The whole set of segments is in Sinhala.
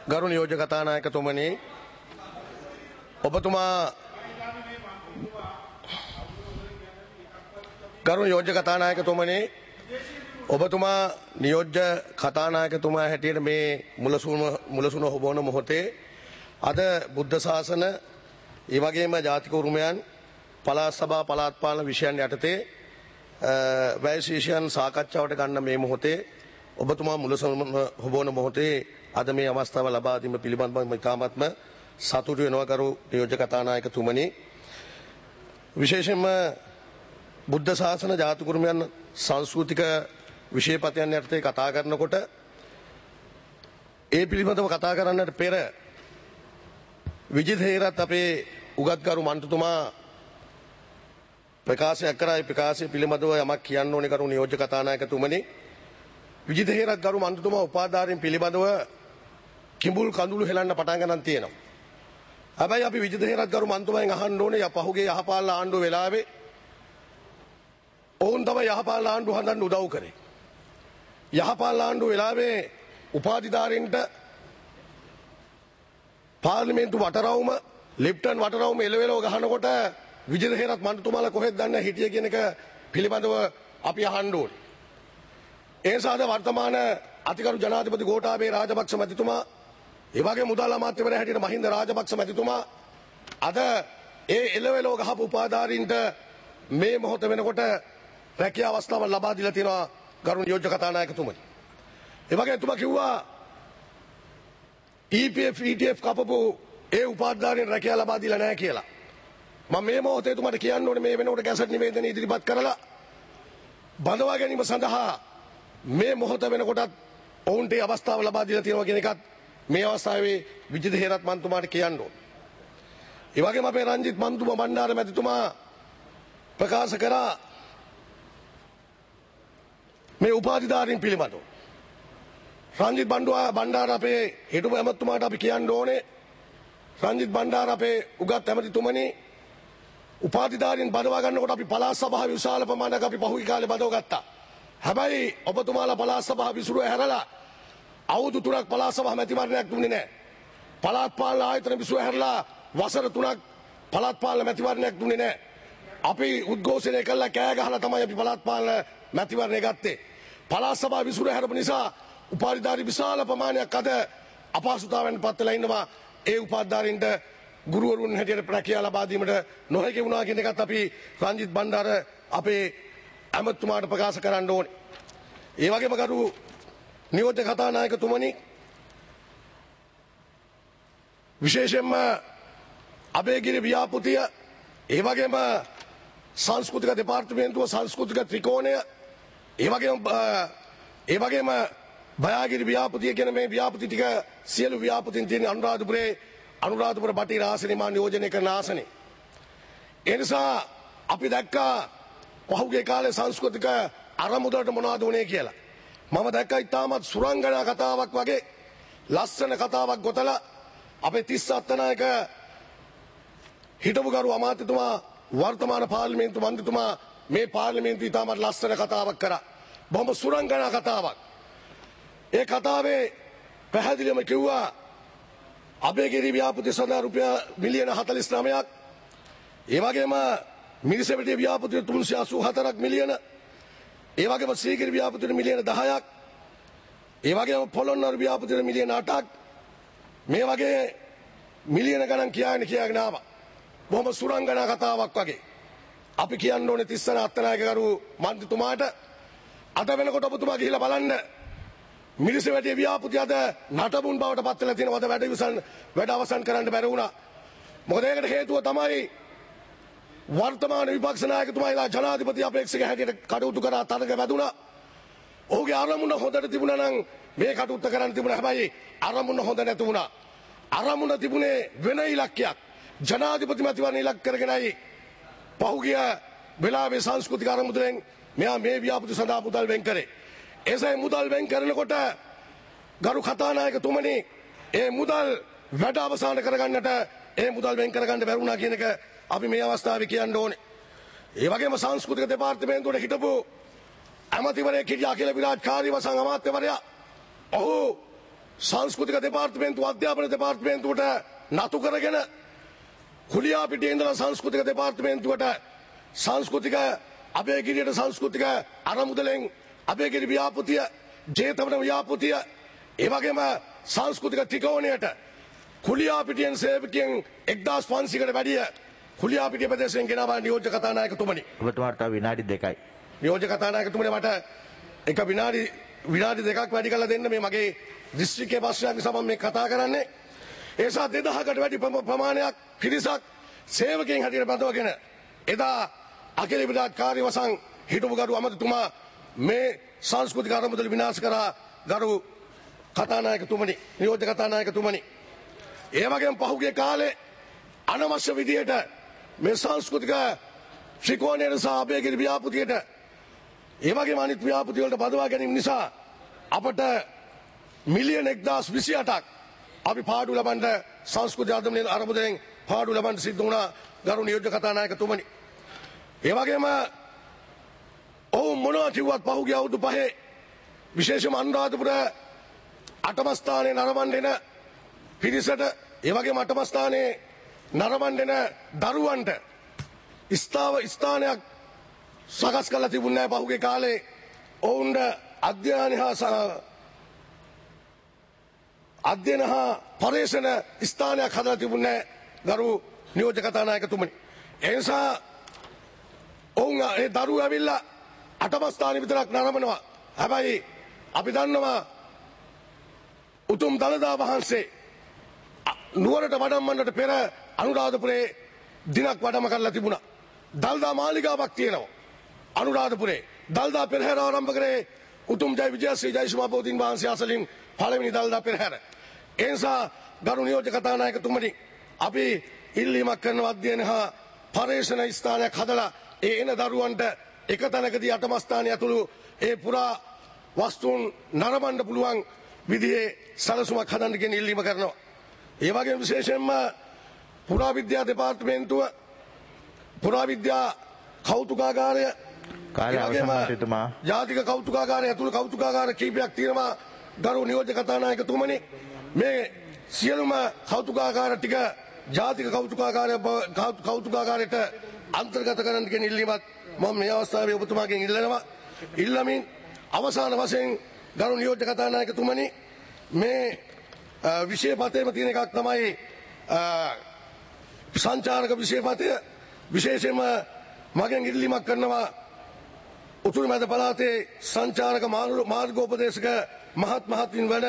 ගරු නියෝජ්‍ය කතානායකතුමනි ඔබතුමා ගරු නියෝජ්‍ය කතානායකතුමනි ඔබතුමා නියෝජ්‍ය කතානායකතුමා හැටියට මේ මුලසුන හොබවන මොහොතේ අද බුද්ධ ශාසන ඒ වගේම ජාතික උරුමයන් පළාත් සභා පළාත් පාලන විෂයන් යටතේ වැයශීෂයන් සාකච්ඡාවට ගන්න මේ මොහොතේ ඔබතුමා මුලසුන හොබවන මොහොතේ අද මේ අවස්ථාව ලබා දීම පිළිබඳව ඉතාමත්ම සතුටු වෙනවා ගරු නියෝජ්‍ය කතානායකතුමනි විශේෂයෙන්ම බුද්ධ ශාසන ජාතික උරුමයන් සංස්කෘතික විෂයපතයන් යටතේ කතා කරනකොට ඒ පිළිබඳව කතා කරන්නට පෙර විජිත හේරත් අපේ උගත්කරු මන්ත්‍රතුමා ප්‍රකාශයක් කරා. ඒ ප්‍රකාශය පිළිබඳව යමක් කියන්න ඕනේ කරු නියෝජ්‍ය කතානායකතුමනි. විජිත හේරත් ගරු මන්ත්‍රතුමා උපාධාරයෙන් පිළිබඳව කිඹුල් කඳුළු හෙලන්න පටන් ගන්න තියෙනවා. හැබැයි අපි විජිත හේරත් ගරු මන්ත්‍රතුමාගෙන් අහන්න ඕනේ පහුගිය යහපාලන ආණ්ඩුව වෙලාවේ ඔවුන් තමයි යහපාලන ආණ්ඩුව හදන්න උදව් කරේ. යහපාලන ආණ්ඩුව වෙලාවේ උපාධිධාරීන්ට පාර්ලිමේන්තු වටරවුම ලිප්ටන් වටරවුම එලවෙලව ගහනකොට විජිත හේරත් මන්ත්‍රතුමාලා කොහෙද දන්නේ හිටිය කියන එක පිළිබඳව අපි අහන්න ඕනේ. ඒ නිසාද වර්තමාන අතිගරු ජනාධිපති ගෝඨාභය රාජපක්ෂ මැතිතුමා ඒ වගේ මුදල් අමාත්‍යවරයා හැටියට මහින්ද රාජපක්ෂ මැතිතුමා අද ඒ එලවෙලව ගහපු උපාධාරීන්ට මේ මොහොත වෙනකොට රැකියා අවස්ථාවක් ලබා දීලා තියෙනවා ගරු නියෝජ්‍ය කතානායකතුමනි. ඒ වගේ එතුමා කිව්වා EPF ETF කපපු ඒ උපාධාරීන් රැකියාව ලබා දීලා නැහැ කියලා. මම මේ මොහොතේ එතුමාට කියන්න ඕනේ මේ වෙනකොට ගැසට් නිවේදනය ඉදිරිපත් කරලා බඳවා ගැනීම සඳහා මේ මොහොත වෙනකොටත් ඔවුන්ට අවස්ථාව ලබා දීලා තියෙනවා කියන එකත් මේ අවස්ථාවේ විජිත හේරත් මන්ත්‍රතුමාට කියන්න ඕනේ. ඒ වගේම අපේ රංජිත් මන්තුමා බණ්ඩාර මැතිතුමා ප්‍රකාශ කරා මේ උපාධිධාරීන් පිළිබඳව. රංජිත් බණ්ඩාර අපේ හිටපු ඇමතුමාට අපි කියන්න ඕනේ රංජිත් බණ්ඩාර අපේ උගත් ඇමතිතුමනි උපාධිධාරීන් බදවා ගන්නකොට අපි පළාත් සභාවේ විශාල ප්‍රමාණයක් අපි පහුගිය කාලේ බදව ගත්තා. හැබැයි ඔබතුමාලා පළාත් සභාව විසිරුව හැරලා අවුරුදු 3ක් පළාත් සභාව මැතිවරණයක් දුන්නේ නැහැ. පළාත් පාලන ආයතන විසිරුව හැරලා වසර 3ක් පළාත් පාලන මැතිවරණයක් දුන්නේ නැහැ. අපි උද්ඝෝෂණය කළා කෑ ගහලා තමයි අපි පළාත් පාලන මැතිවරණය ගත්තේ. පළාත් සභාව විසිරුව හැරපු නිසා උපාධිධාරී විශාල ප්‍රමාණයක් අද අපහසුතාවයන් පත් වෙලා ඉන්නවා. ඒ උපාධිධාරීන්ට ගුරුවරුන් හැටියට රැකියාව ලබා දීමට නොහැකි වුණා කියන එකත් අපි රංජිත් බණ්ඩාර අපේ ඇමතුමාට ප්‍රකාශ කරන්න ඕනේ. ඒ වගේම කරු නියෝජ්‍ය කතානායකතුමනි විශේෂයෙන්ම අබේගිරි ව්‍යාපෘතිය ඒ වගේම සංස්කෘතික දෙපාර්තමේන්තුව සංස්කෘතික ත්‍රිකෝණය ඒ වගේම බයාගිරි ව්‍යාපෘතිය කියන මේ ව්‍යාපෘති ටික සියලු ව්‍යාපෘතීන් තියෙන අනුරාධපුර බටහිර ආසනේ මා නියෝජනය කරන ආසනේ. ඒ නිසා අපි දැක්කා පහුගිය කාලේ සංස්කෘතික අරමුදලට මොනවද වුනේ කියලා. මම දැක්කා ඉතාමත් සුරංගනා කතාවක් වගේ ලස්සන කතාවක් ගොතලා අපේ තිස්ස අත්තනායක හිටපු ගරු අමාත්‍යතුමා වර්තමාන පාර්ලිමේන්තු මන්ත්‍රීතුමා මේ පාර්ලිමේන්තු ඉතාමත් ලස්සන කතාවක් කරා. බොහොම සුරංගනා කතාවක්. ඒ කතාවේ පැහැදිලිවම කිව්වා අබේගිරි ව්‍යාපෘති සඳහා රුපියල් මිලියන 49ක් ඒ වගේම මිරිසවැටි ව්‍යාපෘති 384ක් මිලියන ඒ වගේම සීගිරි ව්‍යාපෘති මිලියන 10ක් ඒ වගේම පොළොන්නරු ව්‍යාපෘති මිලියන 8ක් මේ වගේ මිලියන ගණන් කියාගෙන ආවා. බොහොම සුරංගනා කතාවක් වගේ. අපි කියන්න ඕනේ තිස්සන අත්තනායක ගරු මන්ත්‍රීතුමාට අද වෙනකොට ඔබතුමා ගිහිල්ලා බලන්න මිරිසවැටි ව්‍යාපෘති අද නටබුන් බවට පත් වෙලා තියෙනවා. වැඩ අවසන් කරන්න බැරි වුණා. මොකද ඒකට හේතුව තමයි වර්තමාන විපක්ෂ නායකතුමාලා ජනාධිපති අපේක්ෂක හැටියට කටයුතු කරා තරඟ වැදුණා. ඔහුගේ අරමුණ හොඳට තිබුණා නම් මේ කටයුත්ත කරන්න තිබුණා. හැබැයි අරමුණ හොඳ නැති වුණා. අරමුණ තිබුණේ වෙන ඉලක්කයක්. ජනාධිපති මැතිවරණ ඉලක්ක කරගෙනයි පහුගිය වෙලාවේ සංස්කෘතික අරමුදලෙන් මෙයා මේ ව්‍යාපෘති සඳහා මුදල් වෙන් කරේ. එසේ මුදල් වෙන් කරනකොට ගරු කතානායකතුමනි ඒ මුදල් වැඩ අවසන් කරගන්නට ඒ මුදල් වෙන් කරගන්න බැරි වුණා කියන එක අපි මේ අවස්ථාවේ කියන්න ඕනේ. ඒ වගේම සංස්කෘතික දෙපාර්තමේන්තුවේ හිටපු ඇමතිවරයෙක් හිටියා කියලා විරාජ් කාර්යවසම් අමාත්‍යවරයා ඔහු සංස්කෘතික දෙපාර්තමේන්තුව අධ්‍යාපන දෙපාර්තමේන්තුවට නතු කරගෙන කුලියා පිටියේ ඉඳලා සංස්කෘතික දෙපාර්තමේන්තුවට සංස්කෘතික අබේගිරියට සංස්කෘතික අරමුදලෙන් අබේගිරි ව්‍යාපෘතිය ජේතවන ව්‍යාපෘතිය ඒ වගේම සංස්කෘතික ත්‍රිකෝණයට කුලියා පිටියෙන් සේවකයන් 1500කට වැඩිය කුලියා පිටිය ප්‍රදේශයෙන් ගෙනාවා නියෝජ්‍ය කතානායකතුමනි. ඔබතුමාට තව විනාඩි 2යි. නියෝජ්‍ය කතානායකතුමනි මට එක විනාඩි දෙකක් වැඩි කරලා දෙන්න මේ මගේ දිස්ත්‍රික්කයේ ප්‍රශ්නයක් නිසා මම මේ කතා කරන්නේ. ඒ නිසා 2000කට වැඩි ප්‍රමාණයක් පිරිසක් සේවකයන් හැටියට බඳවගෙන එදා අකිල විරාජ් කාර්යවසම් හිටපු ගරු අමතතුමා මේ සංස්කෘතික අරමුදල විනාශ කරා ගරු කතානායකතුමනි නියෝජ්‍ය කතානායකතුමනි. ඒ වගේම පහුගිය කාලේ අනවශ්‍ය විදියට මේ සංස්කෘතික ත්‍රිකෝණයට සහ අබේගිරි ව්‍යාපෘතියට ඒ වගේම අනිත් ව්‍යාපෘති වලට බදවා ගැනීම නිසා අපට මිලියන 1028ක් අපි පාඩු ලබන්න සංස්කෘතික අරමුදලෙන් පාඩු ලබන්න සිද්ධ වුණා ගරු නියෝජ්‍ය කතානායකතුමනි. ඒ වගේම ඔවුන් මොනවා කිව්වත් පහුගිය අවුරුදු පහේ විශේෂම අනුරාධපුර අටම ස්ථානයේ නරඹන්න එන පිරිසට ඒ වගේම අටම ස්ථානයේ නරඹන්න එන දරුවන්ට ස්ථානයක් සකස් කරලා තිබුණේ නැහැ පහුගිය කාලේ. ඔවුන්ට අධ්‍යයන හා පර්යේෂණ ස්ථානයක් හදලා තිබුණේ නැහැ ගරු නියෝජ්‍ය කතානායකතුමනි. ඒ නිසා ඔවුන් ඒ දරුවෝ ඇවිල්ලා අටම ස්ථානෙ විතරක් නරඹනවා. හැබැයි අපි දන්නවා උතුම් දළදා වහන්සේ නුවරට වඩම්මන්නට පෙර අනුරාධපුරේ දිනක් වඩම කරලා තිබුණා. දළදා මාලිගාවක් තියෙනවා අනුරාධපුරේ. දළදා පෙරහැර ආරම්භ කරේ උතුම් ජය විජයශ්‍රී ජයසුමා බෝධීන් වහන්සේ අසලින් පළවෙනි දළදා පෙරහැර. ඒ නිසා ගරු නියෝජ්‍ය කතානායකතුමනි අපි ඉල්ලීමක් කරන අධ්‍යයන හා පර්යේෂණ ස්ථානයක් හදලා ඒ එන දරුවන්ට එක තැනකදී අටම ස්ථානය ඇතුළු ඒ පුරා වස්තුන් නරඹන්න පුළුවන් විදිහේ සැලසුමක් හදන්න කියන ඉල්ලීම කරනවා. ඒ වගේම විශේෂයෙන්ම පුරාවිද්‍යා දෙපාර්තමේන්තුව පුරාවිද්‍යා කෞතුකාගාරය ජාතික කෞතුකාගාරය ඇතුළු කෞතුකාගාර කීපයක් තියෙනවා ගරු නියෝජ්‍ය කතානායකතුමනි. මේ සියලුම කෞතුකාගාර ටික ජාතික කෞතුකාගාරයට අන්තර්ගත කරන්න කියන ඉල්ලීමත් මම මේ අවස්ථාවේ ඔබතුමාගෙන් ඉල්ලනවා. ඉල්ලමින් අවසාන වශයෙන් ගරු නියෝජ්‍ය කතානායකතුමනි මේ විෂයපතේම තියෙන එකක් තමයි සංචාරක විෂයපතය. විශේෂයෙන්ම මගෙන් ඉල්ලීමක් කරනවා උතුරු මැද පළාතේ සංචාරක මාර්ගෝපදේශක මහත්මීන් වන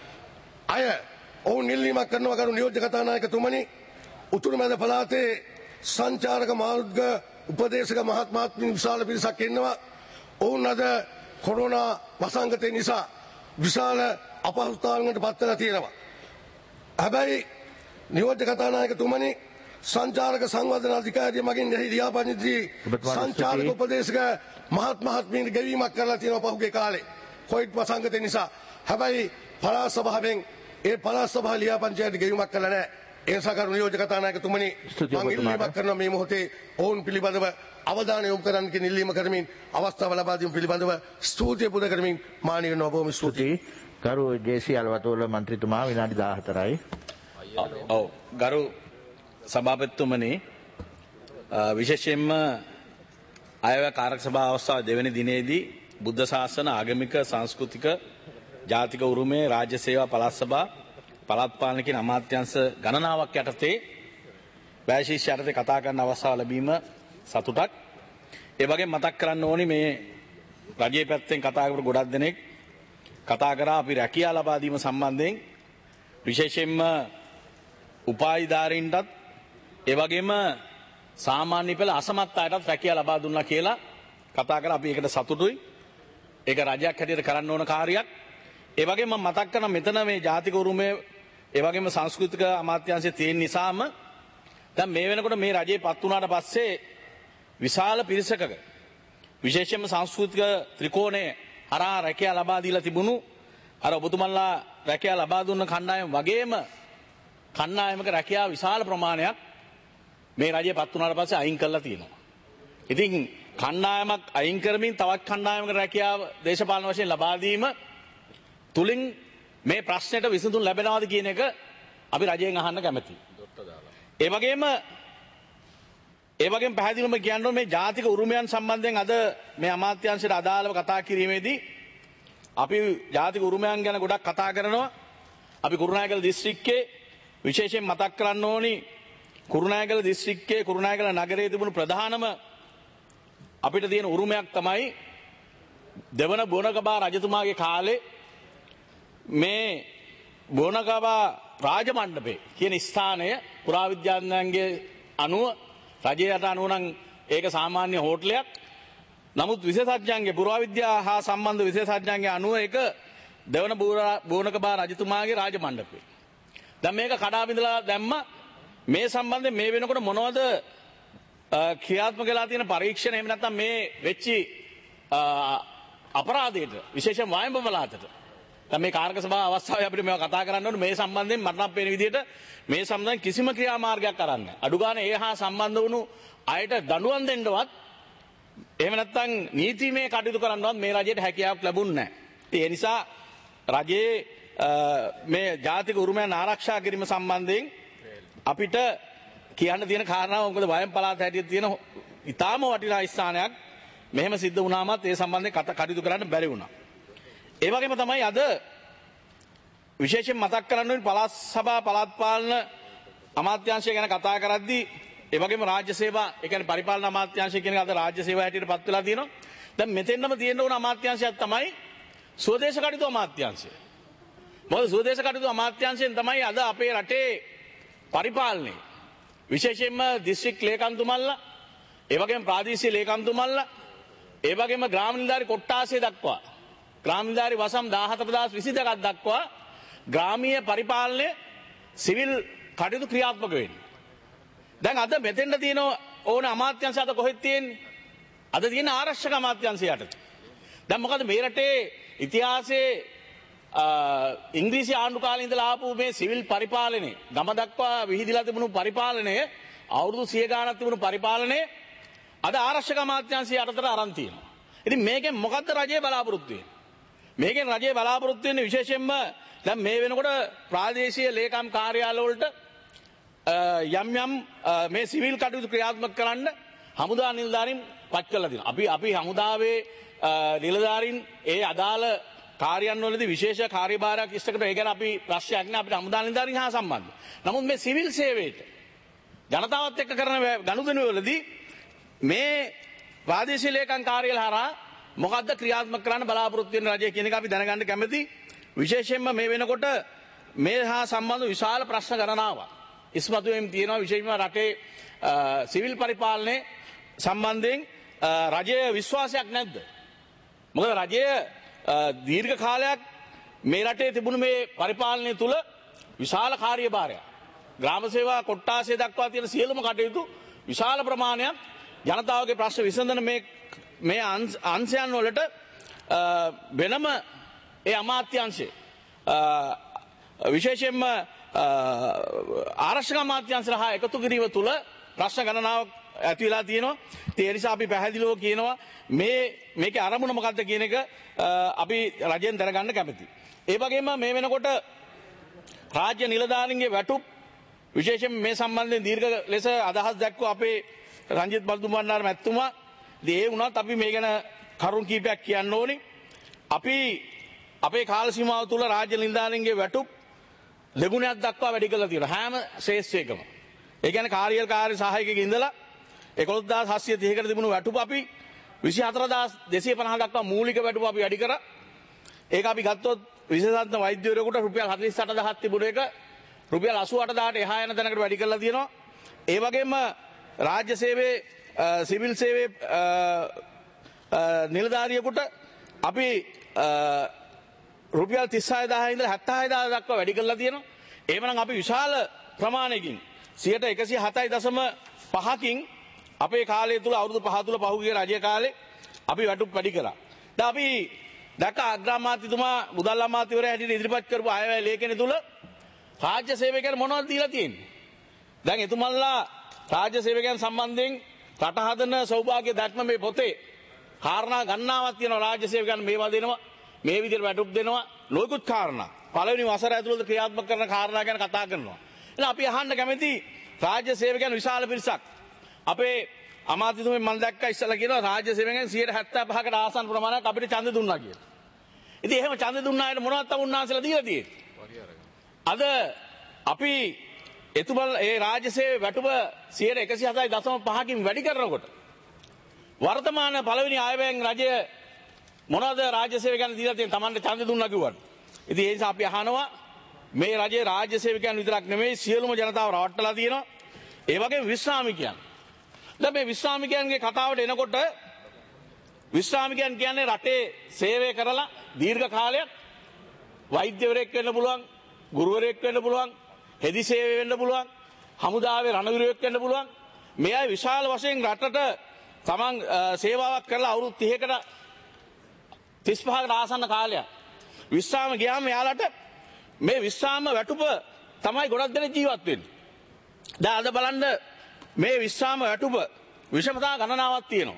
අය ඔවුන් ඉල්ලීමක් කරනවා ගරු නියෝජ්‍ය කතානායකතුමනි උතුරු මැද පළාතේ සංචාරක මාර්ග උපදේශක මහත්මීන් විශාල පිරිසක් ඉන්නවා. ඔවුන් අද කොරෝනා වසංගතය නිසා විශාල අපහසුතාවයකට පත් වෙලා තියෙනවා. හැබැයි නියෝජ්‍ය කතානායකතුමනි සංචාරක සංවර්ධන අධිකාරිය මගින් එහි ලියාපදිංචි සංචාරක උපදේශක මහත්මීන් ගෙවීමක් කරලා තියෙනවා පහුගිය කාලේ කොවිඩ් වසංගතය නිසා. හැබැයි පළාත් සභාවෙන් ඒ පළාත් සභාව ලියාපදිංචියට ගෙවීමක් කළා නැහැ. ඒ නිසා ගරු නියෝජ්‍ය කතානායකතුමනි මම ඉල්ලීමක් කරනවා මේ මොහොතේ ඔවුන් පිළිබඳව අවධානය යොමු කරන්න කියන ඉල්ලීම කරමින් අවස්ථාව ලබා දීම පිළිබඳව ස්තුතිය පුද කරමින් මානීය බොහොම ස්තුතියි. ගරු ජේ.සී. අලවතෝල මන්ත්‍රීතුමා විනාඩි 14යි. ඔව් ගරු සභාපතිතුමනි විශේෂයෙන්ම අයවැය කාරක සභා අවස්ථාව දෙවැනි දිනේදී බුද්ධ ශාසන ආගමික සංස්කෘතික ජාතික උරුමයේ රාජ්‍ය සේවා පළාත් සභා පළාත් පාලන කියන අමාත්‍යාංශ ගණනාවක් යටතේ වැය ශිෂ්‍ය යටතේ කතා කරන්න අවස්ථාව ලැබීම සතුටක්. ඒ වගේම මතක් කරන්න ඕනි මේ රජයේ පැත්තෙන් කතා කරපු ගොඩක් දෙනෙක් කතා කරා අපි රැකියාව ලබා දීම සම්බන්ධයෙන් විශේෂයෙන්ම උපාධිධාරීන්ටත් ඒ වගේම සාමාන්‍ය පෙළ අසමත් අයටත් රැකියාව ලබා දුන්නා කියලා කතා කරා. අපි ඒකට සතුටුයි. ඒක රජයක් හැටියට කරන්න ඕන කාර්යයක්. ඒ වගේම මම මතක් කරන මෙතන මේ ජාතික උරුමයේ ඒ වගේම සංස්කෘතික අමාත්‍යාංශය තියෙන නිසාම දැන් මේ වෙනකොට මේ රජයේ පත් වුණාට පස්සේ විශාල පිරිසකක විශේෂයෙන්ම සංස්කෘතික ත්‍රිකෝණයේ හරහා රැකියාව ලබා දීලා තිබුණු අර ඔබතුමන්ලා රැකියාව ලබා දුන්න කණ්ඩායම වගේම කණ්ඩායමක රැකියාව විශාල ප්‍රමාණයක් මේ රජයේ පත් වුණාට පස්සේ අයින් කරලා තියෙනවා. ඉතින් කණ්ඩායමක් අයින් කරමින් තවත් කණ්ඩායමක රැකියාව දේශපාලන වශයෙන් ලබා දීම තුලින් මේ ප්‍රශ්නයට විසඳුම් ලැබෙනවද කියන එක අපි රජයෙන් අහන්න කැමතියි. ඒ වගේම පැහැදිලිවම කියන්න ඕනේ මේ ජාතික උරුමයන් සම්බන්ධයෙන් අද මේ අමාත්‍යාංශයට අදාළව කතා කිරීමේදී අපි ජාතික උරුමයන් ගැන ගොඩක් කතා කරනවා. අපි කුරුණෑගල දිස්ත්‍රික්කයේ විශේෂයෙන් මතක් කරන්න ඕනි කුරුණෑගල දිස්ත්‍රික්කයේ කුරුණෑගල නගරයේ තිබුණු ප්‍රධානම අපිට තියෙන උරුමයක් තමයි දෙවන බෝනකබා රජතුමාගේ කාලේ මේ බෝනකබා රාජමණ්ඩපේ කියන ස්ථානය පුරාවිද්‍යාඥයන්ගේ අනුව රජයට අනුව නම් ඒක සාමාන්‍ය හෝටලයක්. නමුත් විශේෂඥයන්ගේ පුරාවිද්‍යාව හා සම්බන්ධ විශේෂඥයන්ගේ අනුව ඒක දෙවන බෝනකබා රජතුමාගේ රාජමණ්ඩපේ. දැන් මේක කඩා බිඳලා දැම්ම මේ සම්බන්ධයෙන් මේ වෙනකොට මොනවද ක්‍රියාත්මක වෙලා තියෙන පරීක්ෂණ එහෙම නැත්නම් මේ වෙච්චි අපරාධයට විශේෂයෙන් වායඹ පළාතට දැන් මේ කාර්ක සභාව අවස්ථාවේ අපිට මේවා කතා කරන්න ඕනේ මේ සම්බන්ධයෙන් මට නම් පේන විදිහට මේ සම්බන්ධයෙන් කිසිම ක්‍රියාමාර්ගයක් කරන්නේ නැහැ. අඩු ගානේ ඒ හා සම්බන්ධ වුණු අයට දඬුවම් දෙන්නවත් එහෙම නැත්නම් නීතිමය කටයුතු කරන්නවත් මේ රජයට හැකියාවක් ලැබුණේ නැහැ. ඒ නිසා රජයේ මේ ජාතික උරුමයන් ආරක්ෂා කිරීම සම්බන්ධයෙන් අපිට කියන්න තියෙන කාරණාව මොකද වයම් පළාත හැටියට තියෙන ඉතාම වටිනා ස්ථානයක් මෙහෙම සිද්ධ වුණාමත් ඒ සම්බන්ධයෙන් කටයුතු කරන්න බැරි වුණා. ඒ වගේම තමයි අද විශේෂයෙන් මතක් කරන්න ඕනේ පළාත් සභා පළාත් පාලන අමාත්‍යාංශය ගැන කතා කරද්දී ඒ වගේම රාජ්‍ය සේවා ඒ කියන්නේ පරිපාලන අමාත්‍යාංශය කියන එක අද රාජ්‍ය සේවා හැටියට පත් වෙලා තියෙනවා. දැන් මෙතෙන්නම තියෙන්න ඕන අමාත්‍යාංශයක් තමයි ස්වදේශ කටයුතු අමාත්‍යාංශය. මොකද ස්වදේශ කටයුතු අමාත්‍යාංශයෙන් තමයි අද අපේ රටේ පරිපාලනය විශේෂයෙන්ම දිස්ත්‍රික් ලේකම්තුමල්ලා ඒ වගේම ප්‍රාදේශීය ලේකම්තුමල්ලා ඒ වගේම ග්‍රාම නිලධාරි කොට්ටාසය දක්වා ග්‍රාම නිලධාරි වසම් 14022ක් දක්වා ග්‍රාමීය පරිපාලනය සිවිල් කටයුතු ක්‍රියාත්මක වෙන්නේ. දැන් අද මෙතෙන්ට තියෙන ඕන අමාත්‍යාංශ අද කොහෙද තියෙන්නේ? අද තියෙන ආරක්ෂක අමාත්‍යාංශය යටතේ. දැන් මොකද මේ රටේ ඉතිහාසයේ ඉංග්‍රීසි ආණ්ඩු කාලේ ඉඳලා ආපු මේ සිවිල් පරිපාලනය ගම දක්වා විහිදිලා තිබුණු පරිපාලනය අවුරුදු 100 ගාණක් තිබුණු පරිපාලනය අද ආරක්ෂක අමාත්‍යාංශය යටතට අරන් තියෙනවා. ඉතින් මේකෙන් මොකද්ද රජයේ බලාපොරොත්තු වෙන්නේ? මේකෙන් රජයේ බලාපොරොත්තු වෙන්නේ විශේෂයෙන්ම දැන් මේ වෙනකොට ප්‍රාදේශීය ලේකම් කාර්යාල වලට යම් මේ සිවිල් කටයුතු ක්‍රියාත්මක කරන්න හමුදා නිලධාරීන් පත් කරලා තියෙනවා. අපි හමුදාවේ නිලධාරීන් ඒ අදාළ කාර්යයන් වලදී විශේෂ කාර්යභාරයක් ඉෂ්ට කරන ඒ ගැන අපි ප්‍රශ්නයක් නෑ අපිට හමුදා නිලධාරීන් හා සම්බන්ධ. නමුත් මේ සිවිල් සේවයට ජනතාවත් එක්ක කරන ගනුදෙනු වලදී මේ ප්‍රාදේශීය ලේකම් කාර්යාල හරහා මොකද්ද ක්‍රියාත්මක කරන්න බලාපොරොත්තු වෙන රජය කියන එක අපි දැනගන්න කැමතියි. විශේෂයෙන්ම මේ වෙනකොට මේ හා සම්බන්ධ විශාල ප්‍රශ්න ගණනාවක් ඉස්මතු වෙමින් තියෙනවා. විශේෂයෙන්ම රටේ සිවිල් පරිපාලනයේ සම්බන්ධයෙන් රජයේ විශ්වාසයක් නැද්ද? මොකද රජයේ දීර්ඝ කාලයක් මේ රටේ තිබුණු මේ පරිපාලනය තුල විශාල කාර්යභාරයක් ග්‍රාම සේවා කොට්ටාසය දක්වා තියෙන සියලුම කටයුතු විශාල ප්‍රමාණයක් ජනතාවගේ ප්‍රශ්න විසඳන මේ අංශයන් වලට වෙනම ඒ අමාත්‍යාංශය විශේෂයෙන්ම ආරක්ෂක අමාත්‍යාංශය හා එකතු කිරීම තුල ප්‍රශ්න ගණනාවක් ඇති වෙලා තියෙනවා. ඒ නිසා අපි පැහැදිලිව කියනවා මේකේ අරමුණ මොකක්ද කියන එක අපි රජයෙන් දැනගන්න කැමතියි. ඒ වගේම මේ වෙනකොට රාජ්‍ය නිලධාරීන්ගේ වැටුප් විශේෂයෙන් මේ සම්බන්ධයෙන් දීර්ඝ ලෙස අදහස් දැක්වුව අපේ රංජිත් බල්දුම්බණ්ඩාර මැතිතුමා. ඒ වුණත් අපි මේ ගැන කරුණු කීපයක් කියන්න ඕනේ. අපි අපේ කාල සීමාව තුල රාජ්‍ය නිලධාරීන්ගේ වැටුප් ලැබුණයක් දක්වා වැඩි කරලා තියෙනවා හැම ශ්‍රේෂ්ඨයකම. ඒ කියන්නේ කාර්යාලකාරී සහායකයෙක් ඉඳලා 11730කට තිබුණු වැටුප අපි 24250 දක්වා මූලික වැටුප අපි වැඩි කරා. ඒක අපි ගත්තොත් විශේෂඥ වෛද්‍යවරයෙකුට රුපියල් 48000ක් තිබුණ එක රුපියල් 88000ට එහා යන තැනකට වැඩි කරලා තියෙනවා. ඒ වගේම රාජ්‍ය සේවයේ සිවිල් සේවයේ නිලධාරියෙකුට අපි රුපියල් 36000 ඉඳලා 76000 දක්වා වැඩි කරලා තියෙනවා. එහෙමනම් අපි විශාල ප්‍රමාණයකින් 107.5කින් අපේ කාලය තුල අවුරුදු 5 තුල පහුගිය රජයේ කාලේ අපි වැටුප් වැඩි කරා. දැන් අපි දැක්ක අග්‍රාමාත්‍යතුමා මුදල් අමාත්‍යවරයා හැටියට ඉදිරිපත් කරපු ආයවැය ලේඛනය තුල රාජ්‍ය සේවකයන් මොනවද දීලා තියෙන්නේ? දැන් එතුමන්ලා රාජ්‍ය සේවකයන් සම්බන්ධයෙන් රට හදන සෞභාග්‍ය දැක්ම මේ පොතේ කාරණා ගණනාවක් තියෙනවා. රාජ්‍ය සේවකයන් මේවා දෙනවා, මේ විදිහට වැටුප් දෙනවා, ලෝකුත් කාරණා. පළවෙනි වසර ඇතුළත ක්‍රියාත්මක කරන කාරණා ගැන කතා කරනවා. එහෙනම් අපි අහන්න කැමති රාජ්‍ය සේවකයන් විශාල පිරිසක්. අපේ අමාත්‍යතුමෙන් මම දැක්කා ඉස්සලා කියනවා රාජ්‍ය සේවකයන් 75%කට ආසන්න ප්‍රමාණයක් අපිට ඡන්ද දුන්නා කියලා. ඉතින් එහෙම ඡන්ද දුන්නා අයට මොනවද තම උන්වහන්සේලා දීලා තියෙන්නේ? අද අපි එතුමල් ඒ රාජ්‍ය සේවයේ වැටුප 147.5කින් වැඩි කරනකොට වර්තමාන පළවෙනි ආයවැයෙන් රජය මොනවද රාජ්‍ය සේවකයන් දීලා තියෙන්නේ Tamante ඡන්ද දුන්නා කිව්වට. ඉතින් ඒ නිසා අපි අහනවා මේ රජයේ රාජ්‍ය සේවකයන් විතරක් නෙමෙයි සියලුම ජනතාව රවට්ටලා තියෙනවා. ඒ වගේම විශ්‍රාමිකයන්. දැන් මේ විශ්‍රාමිකයන්ගේ කතාවට එනකොට විශ්‍රාමිකයන් කියන්නේ රටේ සේවය කරලා දීර්ඝ කාලයක් වෛද්‍යවරයෙක් වෙන්න පුළුවන්, ගුරුවරයෙක් වෙන්න පුළුවන්, හෙදි සේවය වෙන්න පුළුවන්, හමුදාවේ රණවිරුවෙක් වෙන්න පුළුවන්. මේ අය විශාල වශයෙන් රටට තමන් සේවාවක් කරලා අවුරුදු 30කට 35කට ආසන්න කාලයක් විශ්‍රාම ගියාම යාලට මේ විශ්‍රාම වැටුප තමයි ගොඩක් දෙනෙක් ජීවත් වෙන්නේ. දැන් අද බලන්න මේ විශ්‍රාම වැටුප විෂමතා ගණනාවක් තියෙනවා.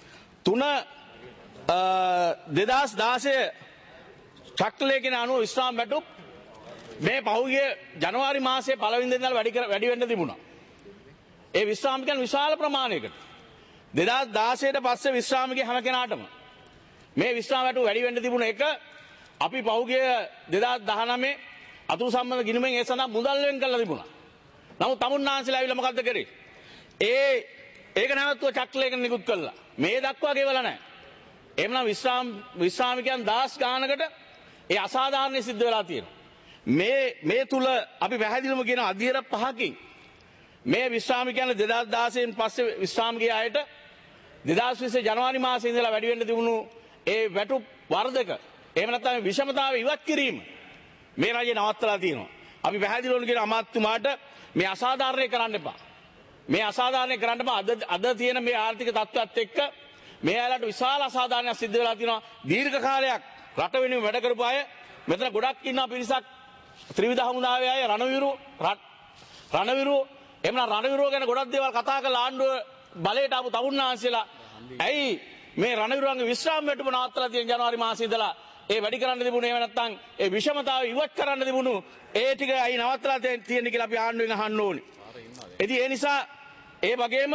2016 චක්‍රලේඛන අනුව විශ්‍රාම වැටුප් මේ පහුගිය ජනවාරි මාසයේ පළවෙනි දිනවල වැඩි වෙන්න තිබුණා. ඒ විශ්‍රාමිකයන් විශාල ප්‍රමාණයකට 2016ට පස්සේ විශ්‍රාමිකයන් හැම කෙනාටම මේ විශ්‍රාම වැටුප වැඩි වෙන්න තිබුණ එක අපි පහුගිය 2019 අතුරු සම්බන්ධ ගිණුමෙන් ඒ සඳහා මුදල් වෙන් කරලා තිබුණා. නමුත් තමුන්නාන්සලා ඇවිල්ලා මොකද්ද කරේ? ඒක නැවතුව චක්‍රලේඛන නිකුත් කළා. මේ දක්වා ගෙවලා නැහැ. එහෙමනම් විශ්‍රාමිකයන් 10 ගානකට ඒ අසාධාරණ සිද්ධ වෙලා තියෙනවා. මේ තුල අපි පැහැදිලිවම කියන අධීර 5කින් මේ විශ්‍රාමිකයන් 2016න් පස්සේ විශ්‍රාම ගිය අයට 2020 ජනවාරි මාසයේ ඉඳලා වැඩි වෙන්න තිබුණු ඒ වැටුප් වර්ධක එහෙම නැත්නම් විෂමතාවය ඉවත් කිරීම මේ රජය නවත්තලා තියෙනවා. අපි පැහැදිලිවම කියන අමාත්‍යතුමාට මේ අසාධාරණය කරන්න එපා. මේ අසාධාරණය කරන්න එපා. අද තියෙන මේ ආර්ථික තත්ත්වයත් එක්ක මේ අයලට විශාල අසාධාරණයක් සිද්ධ වෙලා තියෙනවා. දීර්ඝ කාලයක් රට වෙනුවෙන් වැඩ කරපු අය මෙතන ගොඩක් ඉන්නා පිරිසක් ත්‍රිවිධ හමුදාවේ අය රණවිරු එහෙමනම් රණවිරුව ගැන ගොඩක් දේවල් කතා කරලා ආණ්ඩුව බලයට ආපු තමුන්නාන්සලා ඇයි මේ රණවිරුවන්ගේ විශ්‍රාම වැටුප නවත්තලා තියෙන ජනවාරි මාසයේ ඉඳලා ඒ වැඩි කරන්න තිබුණේ එහෙම නැත්නම් ඒ විෂමතාවය ඉවත් කරන්න තිබුණු ඒ ටික අයි නවත්තලා තියෙන්නේ කියලා අපි ආණ්ඩුවෙන් අහන්න ඕනේ. ඉතින් ඒ නිසා ඒ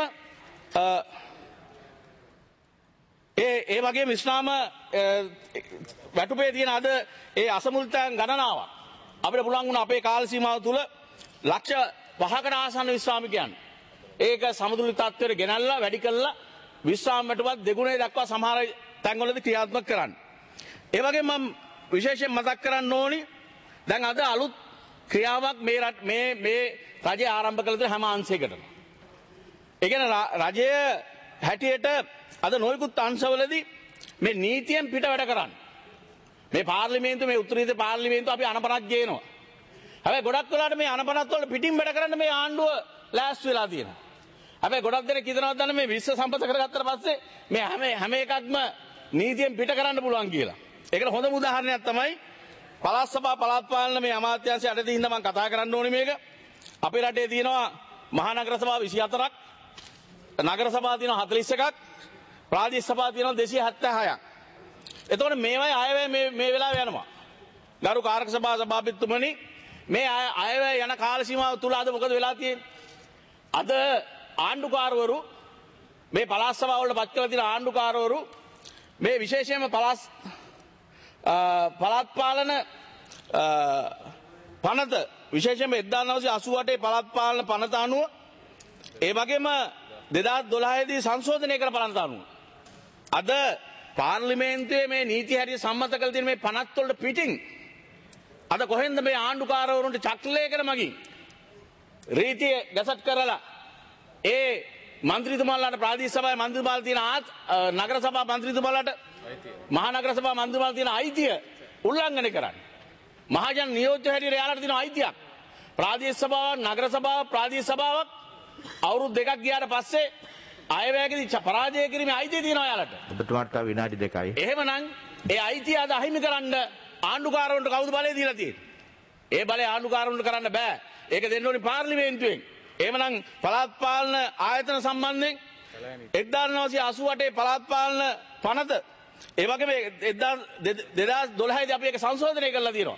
වගේම විශ්‍රාම වැටුපේ තියෙන අද ඒ අසමුල්තයන් ගණනාවක් අපිට පුළුවන් වුණා අපේ කාල සීමාව තුල ලක්ෂ 5කට ආසන්න විශ්‍රාමිකයන් ඒක සමතුලිත තත්ත්වයට ගෙනල්ලා වැඩි කළා විශ්‍රාම වැටුපත් දෙගුණේ දක්වා සමහර තැන්වලදී ක්‍රියාත්මක කරන්න. ඒ වගේම මම විශේෂයෙන් මතක් කරන්න ඕනි දැන් අද අලුත් ක්‍රියාවක් මේ රජය ආරම්භ කළ හැම අංශයකටම. ඒ කියන්නේ රජය හැටියට අද නොයෙකුත් අංශවලදී මේ නීතියෙන් පිට වැඩ කරන්න. මේ පාර්ලිමේන්තුව මේ උත්තරීතර පාර්ලිමේන්තුව අපි අනපනත් ගේනවා. හැබැයි ගොඩක් වෙලාට මේ අනපනත් වල පිටින් වැඩ කරන්න මේ ආණ්ඩුව ලෑස්ති වෙලා තියෙනවා. හැබැයි ගොඩක් දෙනෙක් හිතනවාද දන්නේ මේ විශ්ව සම්පත කරගත්තට පස්සේ මේ හැම එකක්ම නීතියෙන් පිට කරන්න පුළුවන් කියලා. ඒකට හොඳම උදාහරණයක් තමයි පළාත් සභා පළාත් පාලන මේ අමාත්‍යාංශය යටතේ ඉඳන් මම කතා කරන්න ඕනේ මේක. අපේ රටේ තියෙනවා මහා නගර සභා 24ක්, නගර සභා තියෙනවා 41ක්, ප්‍රාදේශ සභා තියෙනවා 276ක්. එතකොට මේවයි අයවැය මේ වෙලාවේ යනවා. ගරු කාරක සභා සභාපතිතුමනි මේ අයවැය යන කාල සීමාව තුල අද මොකද වෙලා තියෙන්නේ? අද ආණ්ඩුකාරවරු මේ පළාත් සභාව වලට පත් කරලා තියෙන ආණ්ඩුකාරවරු මේ විශේෂයෙන්ම පළාත් පාලන පනත විශේෂයෙන්ම 1988 පළාත් පාලන පනත අනුව ඒ වගේම 2012 දී සංශෝධනය කළ පනත අනුව අද පාර්ලිමේන්තුවේ මේ නීති හැටියට සම්මත කළ තියෙන මේ පනත් වලට පිටින් අද කොහෙන්ද මේ ආණ්ඩුකාරවරුන්ට චක්‍රලේඛන මගින් රීතිය ගැසට් කරලා ඒ මන්ත්‍රීතුමාලාට ප්‍රාදේශ සභාවේ මන්ත්‍රීතුමාලා තියෙන නගර සභා මන්ත්‍රීතුමාලාට මහා නගර සභා මන්ත්‍රීතුමාලා තියෙන අයිතිය උල්ලංඝනය කරන්නේ. මහජන නියෝජ්‍ය හැටියට යාලට තියෙන අයිතියක්. ප්‍රාදේශ සභාව, නගර සභාව, ප්‍රාදේශ සභාවක් අවුරුදු දෙකක් ගියාට පස්සේ අයවැයකදී පරාජය කිරීමේ අයිතිය තියෙනවා යාලට. ඔබතුමාට තව විනාඩි 2යි. එහෙමනම් ඒ අයිතිය අද අහිමි කරන්න ආණ්ඩුකාරවරුන්ට කවුද බලය දීලා තියෙන්නේ? ඒ බලය ආණ්ඩුකාරවරුන්ට කරන්න බෑ. ඒක දෙන්න ඕනේ පාර්ලිමේන්තුවෙන්. එහෙමනම් පළාත් පාලන ආයතන සම්බන්ධයෙන් 1988 පළාත් පාලන පනත ඒ වගේම 2012 දී අපි ඒක සංශෝධනය කරලා තියෙනවා.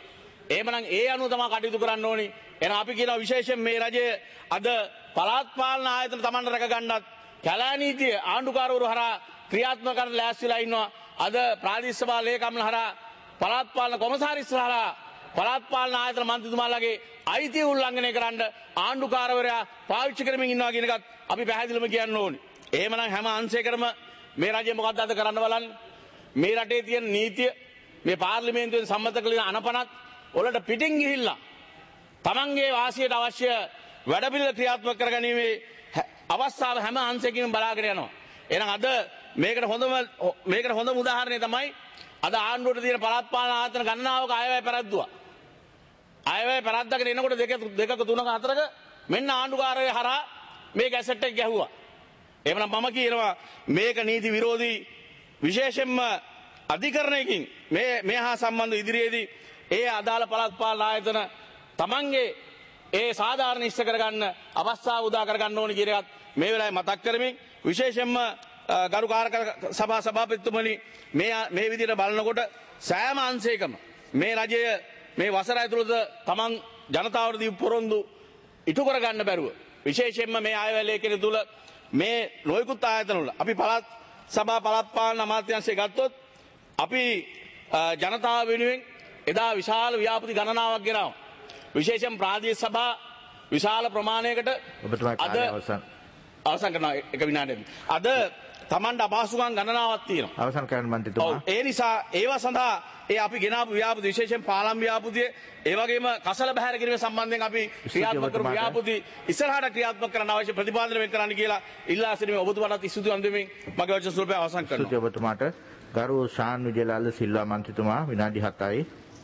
එහෙමනම් ඒ අනුව තමයි කටයුතු කරන්න ඕනි. එහෙනම් අපි කියනවා විශේෂයෙන් මේ රජය අද පළාත් පාලන ආයතන තමන්ට රැක ගන්නත් කැලෑ නීතිය ආණ්ඩුකාරවරු හරහා ක්‍රියාත්මක කරන්න ලෑස්තිලා ඉන්නවා. අද ප්‍රාදේශීය සභා ලේකම්ල හරහා පළාත් පාලන කොමසාරිස් හරහා පළාත් පාලන ආයතන මන්ත්‍රීතුමාලාගේ අයිතිය උල්ලංඝනය කරන්න ආණ්ඩුකාරවරයා පාවිච්චි කරමින් ඉන්නවා කියන එකත් අපි පැහැදිලිවම කියන්න ඕනි. එහෙමනම් හැම අංශයකටම මේ රජය මොකක්ද අද කරන්න බලන්න. මේ රටේ තියෙන නීතිය මේ පාර්ලිමේන්තුවෙන් සම්මත කළ අනපනත් වලට පිටින් ගිහිල්ලා තමන්ගේ වාසියට අවශ්‍ය වැඩපිළිවෙල ක්‍රියාත්මක කරගැනීමේ අවස්ථාව හැම අංශයකින්ම බලාගෙන යනවා. එහෙනම් අද මේකට හොඳම උදාහරණය තමයි අද ආණ්ඩුවට තියෙන පළාත් පාලන ආයතන ගණනාවක අයවැය පැරද්දුවා. අයවැය පැරද්දගෙන එනකොට දෙකක තුනක හතරක මෙන්න ආණ්ඩුකාරය හරහා මේ ගැසට් එක ගැහුවා. එහෙනම් මම කියනවා මේක නීති විරෝධී විශේෂයෙන්ම අධිකරණයකින් මේ හා සම්බන්ධ ඉදිරියේදී ඒ අදාළ පළාත් පාලන ආයතන තමන්ගේ ඒ සාධාරණ ඉෂ්ට කරගන්න අවස්ථාව උදා කරගන්න ඕනේ කියන එකත් මේ වෙලාවේ මතක් කරමින් විශේෂයෙන්ම ගරු කාර්ක සභා සභාපතිතුමනි මේ විදිහට බලනකොට සෑම අංශයකම මේ රජය මේ වසර ඇතුළත තමන් ජනතාවට දී පොරොන්දු ඉටු කරගන්න බැරුව විශේෂයෙන්ම මේ ආයවැය ලේඛනය තුල මේ නොයෙකුත් ආයතන වල අපි පළාත් සභා පළාත් පාලන අමාත්‍යාංශය ගත්තොත් අපි ජනතාව වෙනුවෙන් එදා විශාල ව්‍යාපෘති ගණනාවක් ගෙනාවා. විශේෂයෙන් ප්‍රාදේශීය සභා විශාල ප්‍රමාණයකට අද අවසන් කරනවා එක විනාඩියක්. අද තමන්ට අපහසුකම් ගණනාවක් තියෙනවා. අවසන් කරන්න මන්ත්‍රීතුමා. ඒ නිසා ඒවා සඳහා අපි ගෙනාවු ව්‍යාපෘති විශේෂයෙන් පාලම් ව්‍යාපෘතිය ඒ වගේම කසල බහැර කිරීම සම්බන්ධයෙන් අපි ක්‍රියාත්මක කරපු ව්‍යාපෘති ඉස්සරහට ක්‍රියාත්මක කරන්න අවශ්‍ය ප්‍රතිපාදන වෙන් කරන්න කියලා ඉල්ලා සිටින ඔබතුමාට ස්තුති වන්දමින් මගේ වචන ස්වරූපය අවසන් කරනවා. ස්තුති ඔබතුමාට. ගරු ශාන් විජේලාල් සිල්වා මන්ත්‍රීතුමා විනාඩි 7යි.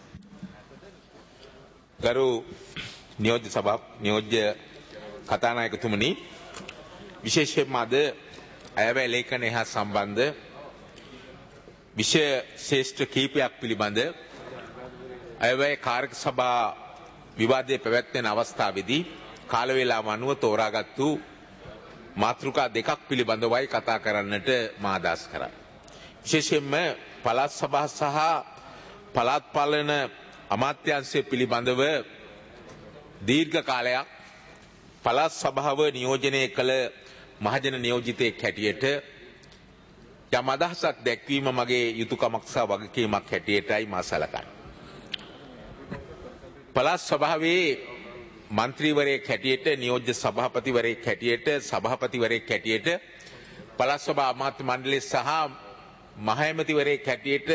ගරු නියෝජ්‍ය කතානායකතුමනි විශේෂයෙන්ම අද අයවැය ලේඛනය හා සම්බන්ධ විෂය ශ්‍රේෂ්ඨ කීපයක් පිළිබඳ අයවැය කාර්ක සභා විවාදයේ පැවැත්වෙන අවස්ථාවේදී කාල වේලාව අනුව තෝරාගත්තු මාතෘකා දෙකක් පිළිබඳවයි කතා කරන්නට මා අදහස් කරා. විශේෂයෙන්ම පළාත් සභා සහ පළාත් පාලන අමාත්‍යාංශය පිළිබඳව දීර්ඝ කාලයක් පළාත් සභාව නියෝජනය කළ මහජන නියෝජිතයෙක් හැටියට යම් අදහසක් දැක්වීම මගේ යුතුයකමක් සහ වගකීමක් හැටියටයි මා සලකන්නේ. පළාත් සභාවේ මන්ත්‍රීවරයෙක් හැටියට නියෝජ්‍ය සභාපතිවරයෙක් හැටියට සභාපතිවරයෙක් හැටියට පළාත් සභා අමාත්‍ය මණ්ඩලය සහ මහඇමතිවරයෙක් හැටියට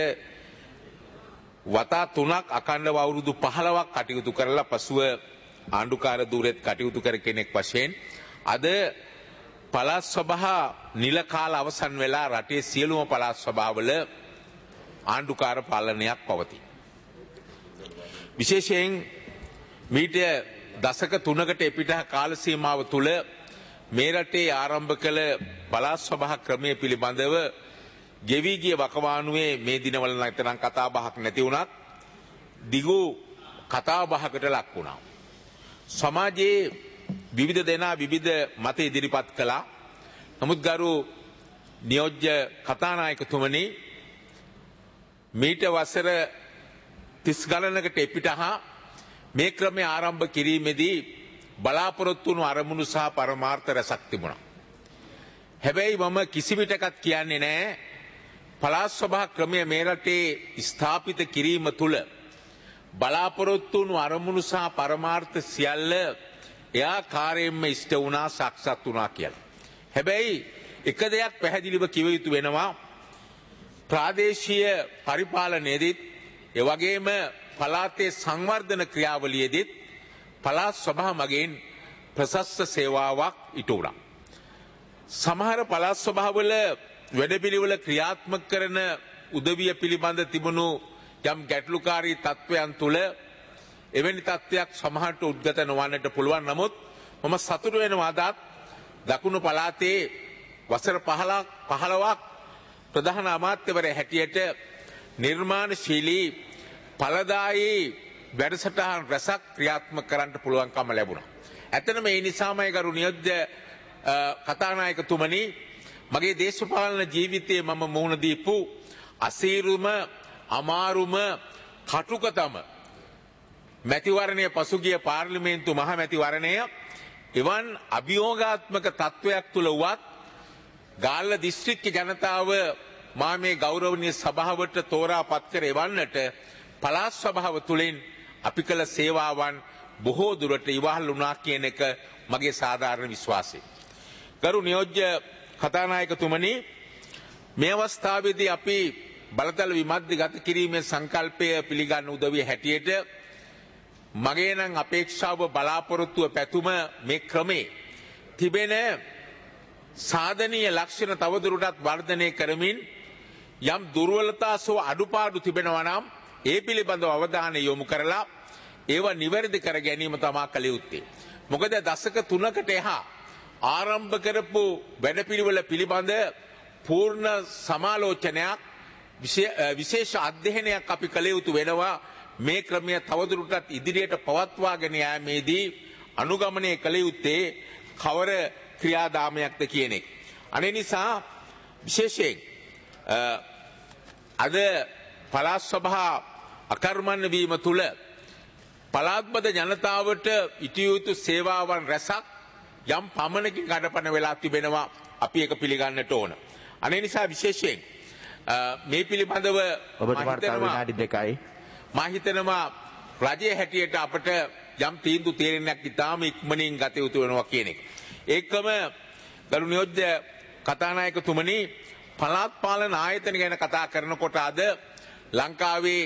වතා 3ක් අඛණ්ඩව අවුරුදු 15ක් කටයුතු කරලා පසුව ආණ්ඩුකාර ධූරෙත් කටයුතු කර කෙනෙක් වශයෙන් අද පළාත් සභා නිල කාල අවසන් වෙලා රටේ සියලුම පළාත් සභාවල ආණ්ඩුකාර පාලනයක් පවතී. විශේෂයෙන් මීට දශක 3කට එපිට කාල සීමාව තුළ මේ රටේ ආරම්භ කළ පළාත් සභා ක්‍රමය පිළිබඳව ගෙවී ගිය වකවානුවේ මේ දිනවල නැත්නම් කතා බහක් නැති වුණත් දිගු කතා බහකට ලක් වුණා. සමාජයේ විවිධ දෙනා විවිධ මත ඉදිරිපත් කළා. නමුත් ගරු නියෝජ්‍ය කතානායකතුමනි මීට වසර 30 ගණනකට එපිටහා මේ ක්‍රමය ආරම්භ කිරීමේදී බලාපොරොත්තු වුණු අරමුණු සහ පරමාර්ථ රැසක් තිබුණා. හැබැයි මම කිසි විටකත් කියන්නේ නැහැ පළාත් සභා ක්‍රමය මේ රටේ ස්ථාපිත කිරීම තුළ බලාපොරොත්තු වුණු අරමුණු සහ පරමාර්ථ සියල්ල එයාකාරයෙන්ම ඉෂ්ට වුණා සාක්ෂාත් වුණා කියලා. හැබැයි එක දෙයක් පැහැදිලිව කිව යුතු වෙනවා ප්‍රාදේශීය පරිපාලනයේදීත් ඒ වගේම පළාතේ සංවර්ධන ක්‍රියාවලියේදීත් පළාත් සභා මගින් ප්‍රශස්ත සේවාවක් ඉටු වුණා. සමහර පළාත් සභාවල වැඩපිළිවෙල ක්‍රියාත්මක කරන උදවිය පිළිබඳ තිබුණු යම් ගැටලුකාරී තත්ත්වයන් තුළ එවැනි තත්ත්වයක් සමහරට උද්ගත නොවන්නට පුළුවන්. නමුත් මම සතුටු වෙනවා අදත් දකුණු පළාතේ වසර 15ක් ප්‍රධාන අමාත්‍යවරයා හැටියට නිර්මාණශීලී ඵලදායී වැඩසටහන් රැසක් ක්‍රියාත්මක කරන්න පුළුවන්කම ලැබුණා. ඇත්තටම ඒ නිසාමයි ගරු නියෝජ්‍ය කතානායකතුමනි මගේ දේශපාලන ජීවිතයේ මම මුහුණ දීපු අසීරුම අමාරුම කටුකතම මැතිවරණය පසුගිය පාර්ලිමේන්තු මහ මැතිවරණය එවන් අභියෝගාත්මක තත්ත්වයක් තුළ වුවත් ගාල්ල දිස්ත්‍රික්ක ජනතාව මා මේ ගෞරවනීය සභාවට තෝරා පත් කර එවන්නට පළාත් සභාව තුළින් අපි කළ සේවාවන් බොහෝ දුරට ඉවහල් වුණා කියන එක මගේ සාධාරණ විශ්වාසය. ගරු නියෝජ්‍ය කතානායකතුමනි, මේ අවස්ථාවේදී අපි බලතල විමධ්‍ය ගත කිරීමේ සංකල්පය පිළිගන්න උදවිය හැටියට මගේ නම් අපේක්ෂාව බලාපොරොත්තුව පැතුම මේ ක්‍රමේ තිබෙන සාධනීය ලක්ෂණ තවදුරටත් වර්ධනය කරමින් යම් දුර්වලතා සෝ අඩුපාඩු තිබෙනවා නම් ඒ පිළිබඳව අවධානය යොමු කරලා ඒවා නිවැරදි කර ගැනීම තමා කළ යුත්තේ. මොකද දශක 3කට එහා ආරම්භ කරපු වැඩපිළිවෙල පිළිබඳ පූර්ණ සමාලෝචනයක් විශේෂ අධ්‍යයනයක් අපි කළ යුතු වෙනවා. මේ ක්‍රමය තවදුරටත් ඉදිරියට පවත්වාගෙන යාමේදී අනුගමනය කළ යුත්තේ කවර ක්‍රියාදාමයක්ද කියන එක. අනේ නිසා විශේෂයෙන් අද පළාත් සභා අකර්මණ්‍ය වීම තුළ පළාත්බද ජනතාවට ඉතිය යුතු සේවාවන් රැසක් යම් පමණකින් කඩපණ වෙලා තිබෙනවා. අපි ඒක පිළිගන්නට ඕන. අනේ නිසා විශේෂයෙන් මේ පිළිබඳව මා හිතනවා රජයේ හැටියට අපට යම් තීන්දුව තීරණයක් ඉතාම ඉක්මනින් ගත යුතු වෙනවා කියන එක. ඒකම ගරු නියෝජ්‍ය කතානායකතුමනි, පළාත් පාලන ආයතන ගැන කතා කරනකොට අද ලංකාවේ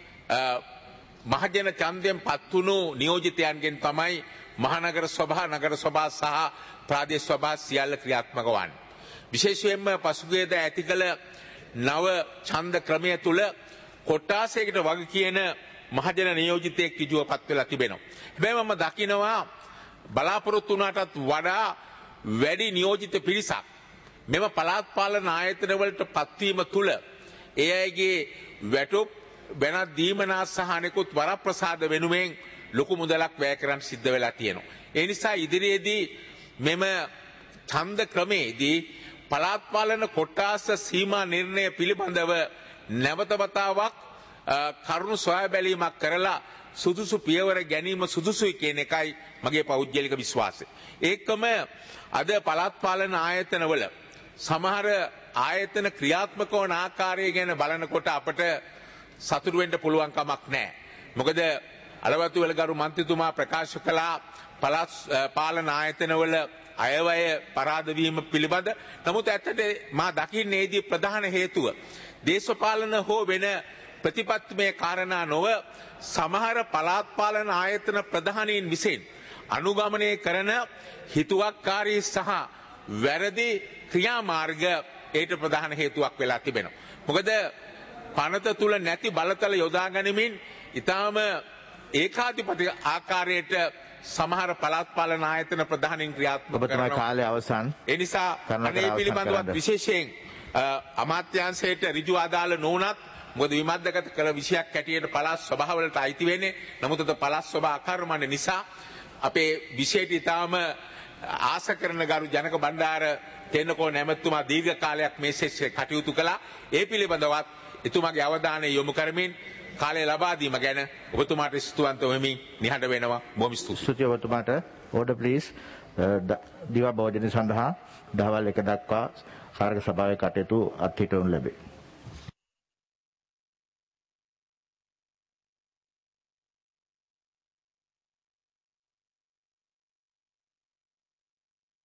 මහජන ඡන්දයෙන් පත්වුණු නියෝජිතයන්ගෙන් තමයි මහනගර සභා, නගර සභා සහ ප්‍රාදේශ සභා සියල්ල ක්‍රියාත්මක වන්නේ. විශේෂයෙන්ම පසුගියද ඇති කළ නව ඡන්ද ක්‍රමය තුළ කොට්ටාසයකට වගේ කියන මහජන නියෝජිතයෙක් කිජුව පත් වෙලා තිබෙනවා. හැබැයි මම දකිනවා බලාපොරොත්තු වුණාටත් වඩා වැඩි නියෝජිත පිරිසක් මෙම පළාත් පාලන ආයතන වලට පත්වීම තුළ ඒ අයගේ වැටුප් වෙනත් දීමනා සහ අනෙකුත් වරප්‍රසාද වෙනුවෙන් ලොකු මුදලක් වැය කරන්න සිද්ධ වෙලා තියෙනවා. ඒ නිසා ඉදිරියේදී මෙම ඡන්ද ක්‍රමේදී පළාත් පාලන කොට්ටාස සීමා නිර්ණය පිළිබඳව නැවත වතාවක් කරුණු සොයා බැලීමක් කරලා සුදුසු පියවර ගැනීම සුදුසුයි කියන එකයි මගේ පෞද්ගලික විශ්වාසය. ඒකම අද පළාත් පාලන ආයතනවල සමහර ආයතන ක්‍රියාත්මක වන ආකාරය ගැන බලනකොට අපට සතුටු වෙන්න පුළුවන් කමක් නැහැ. මොකද අලවතුවල ගරු මන්ත්‍රීතුමා ප්‍රකාශ කළා පළාත් පාලන ආයතනවල අයවැය පරාද වීම පිළිබඳ. නමුත් ඇත්තට මා දකින්නේදී ප්‍රධාන හේතුව දේශපාලන හෝ වෙන ප්‍රතිපත්තිමය කාරණා නොව සමහර පළාත් පාලන ආයතන ප්‍රධානීන් විසින් අනුගමනය කරන හිතුවක්කාරී සහ වැරදි ක්‍රියාමාර්ග ඒට ප්‍රධාන හේතුවක් වෙලා තිබෙනවා. මොකද පනත තුල නැති බලතල යොදා ගනිමින් ඊටාම ඒකාධිපති ආකාරයට සමහර පළාත් පාලන ආයතන ප්‍රධානීන් ක්‍රියාත්මක කරනවා. කාලය අවසන්. ඒ නිසා මේ පිළිබඳව විශේෂයෙන් අමාත්‍යාංශයට ඍජු ආදාළ නොවුනත් මොකද විමර්ශකගත කළ විෂයක් හැටියට පළාත් සභාවලට අයිති වෙන්නේ. නමුත් අද පළාත් සභා අකර්මණ්‍ය නිසා අපේ විෂයට ඊටාම ආස කරන ගරු ජනක බණ්ඩාර තෙන්නකෝ නැමැතුමා දීර්ඝ කාලයක් මේ ශිෂ්‍ය කටයුතු කළා. ඒ පිළිබඳවත් එතුමාගේ අවධානය යොමු කරමින් කාලය ලබා දීම ගැන ඔබතුමාට ස්තුතිවන්ත වෙමින් නිහඬ වෙනවා. බොහොම ස්තුතියි ඔබතුමාට. Order please. දිවා භෝජන සඳහා දහවල් 1 දක්වා කාර්ය සභාවේ කටයුතු අත්හිටවනු ලැබේ.